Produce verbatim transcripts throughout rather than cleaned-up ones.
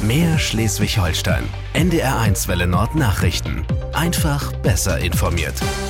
Mehr Schleswig-Holstein. N D R eins Welle Nord Nachrichten. Einfach besser informiert.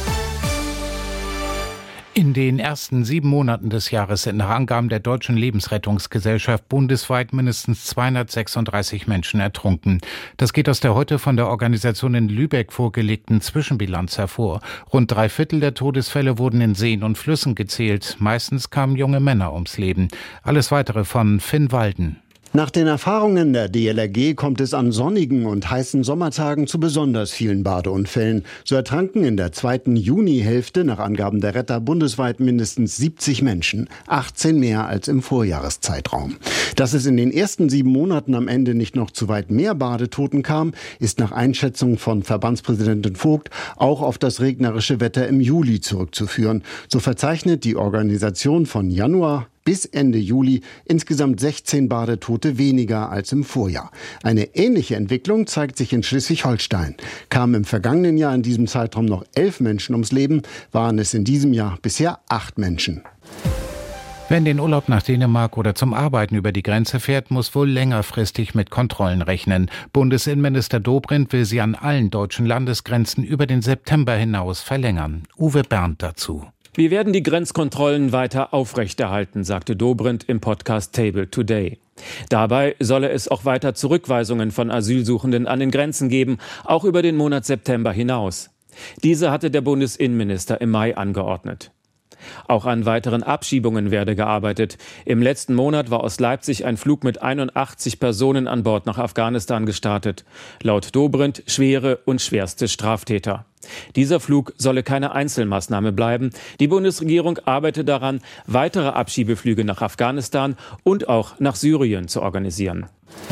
In den ersten sieben Monaten des Jahres sind nach Angaben der Deutschen Lebensrettungsgesellschaft bundesweit mindestens zweihundertsechsunddreißig Menschen ertrunken. Das geht aus der heute von der Organisation in Lübeck vorgelegten Zwischenbilanz hervor. Rund drei Viertel der Todesfälle wurden in Seen und Flüssen gezählt. Meistens kamen junge Männer ums Leben. Alles Weitere von Finn Walden. Nach den Erfahrungen der D L R G kommt es an sonnigen und heißen Sommertagen zu besonders vielen Badeunfällen. So ertranken in der zweiten Junihälfte nach Angaben der Retter bundesweit mindestens siebzig Menschen, achtzehn mehr als im Vorjahreszeitraum. Dass es in den ersten sieben Monaten am Ende nicht noch zu weit mehr Badetoten kam, ist nach Einschätzung von Verbandspräsidentin Vogt auch auf das regnerische Wetter im Juli zurückzuführen. So verzeichnet die Organisation von Januar bis Ende Juli insgesamt sechzehn Badetote weniger als im Vorjahr. Eine ähnliche Entwicklung zeigt sich in Schleswig-Holstein. Kamen im vergangenen Jahr in diesem Zeitraum noch elf Menschen ums Leben, waren es in diesem Jahr bisher acht Menschen. Wer in den Urlaub nach Dänemark oder zum Arbeiten über die Grenze fährt, muss wohl längerfristig mit Kontrollen rechnen. Bundesinnenminister Dobrindt will sie an allen deutschen Landesgrenzen über den September hinaus verlängern. Uwe Berndt dazu. Wir werden die Grenzkontrollen weiter aufrechterhalten, sagte Dobrindt im Podcast Table Today. Dabei solle es auch weiter Zurückweisungen von Asylsuchenden an den Grenzen geben, auch über den Monat September hinaus. Diese hatte der Bundesinnenminister im Mai angeordnet. Auch an weiteren Abschiebungen werde gearbeitet. Im letzten Monat war aus Leipzig ein Flug mit einundachtzig Personen an Bord nach Afghanistan gestartet. Laut Dobrindt schwere und schwerste Straftäter. Dieser Flug solle keine Einzelmaßnahme bleiben. Die Bundesregierung arbeite daran, weitere Abschiebeflüge nach Afghanistan und auch nach Syrien zu organisieren.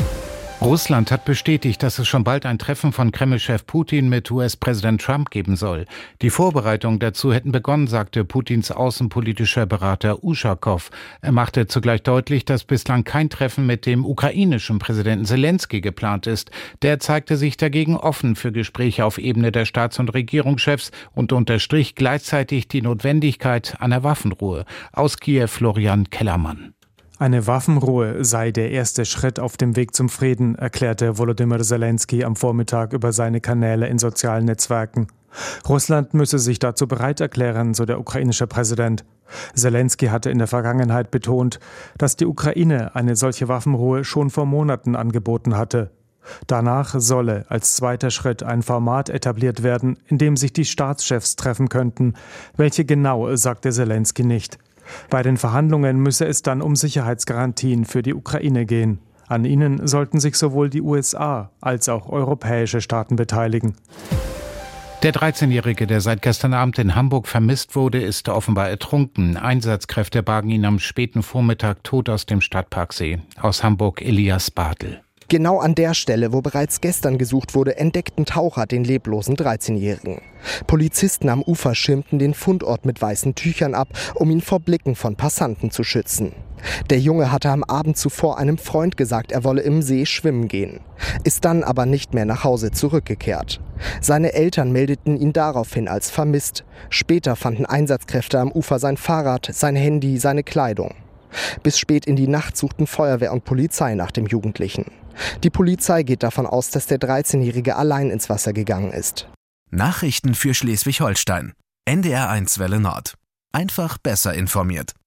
Russland hat bestätigt, dass es schon bald ein Treffen von Kreml-Chef Putin mit U S-Präsident Trump geben soll. Die Vorbereitungen dazu hätten begonnen, sagte Putins außenpolitischer Berater Uschakow. Er machte zugleich deutlich, dass bislang kein Treffen mit dem ukrainischen Präsidenten Selenskyj geplant ist. Der zeigte sich dagegen offen für Gespräche auf Ebene der Staats- und Regierungschefs und unterstrich gleichzeitig die Notwendigkeit einer Waffenruhe. Aus Kiew Florian Kellermann. Eine Waffenruhe sei der erste Schritt auf dem Weg zum Frieden, erklärte Volodymyr Selenskyj am Vormittag über seine Kanäle in sozialen Netzwerken. Russland müsse sich dazu bereit erklären, so der ukrainische Präsident. Selenskyj hatte in der Vergangenheit betont, dass die Ukraine eine solche Waffenruhe schon vor Monaten angeboten hatte. Danach solle als zweiter Schritt ein Format etabliert werden, in dem sich die Staatschefs treffen könnten. Welche genau, sagte Selenskyj nicht. Bei den Verhandlungen müsse es dann um Sicherheitsgarantien für die Ukraine gehen. An ihnen sollten sich sowohl die U S A als auch europäische Staaten beteiligen. Der dreizehnjährige, der seit gestern Abend in Hamburg vermisst wurde, ist offenbar ertrunken. Einsatzkräfte bargen ihn am späten Vormittag tot aus dem Stadtparksee. Aus Hamburg Elias Bartel. Genau an der Stelle, wo bereits gestern gesucht wurde, entdeckten Taucher den leblosen dreizehnjährigen. Polizisten am Ufer schirmten den Fundort mit weißen Tüchern ab, um ihn vor Blicken von Passanten zu schützen. Der Junge hatte am Abend zuvor einem Freund gesagt, er wolle im See schwimmen gehen, ist dann aber nicht mehr nach Hause zurückgekehrt. Seine Eltern meldeten ihn daraufhin als vermisst. Später fanden Einsatzkräfte am Ufer sein Fahrrad, sein Handy, seine Kleidung. Bis spät in die Nacht suchten Feuerwehr und Polizei nach dem Jugendlichen. Die Polizei geht davon aus, dass der dreizehnjährige allein ins Wasser gegangen ist. Nachrichten für Schleswig-Holstein. N D R eins Welle Nord. Einfach besser informiert.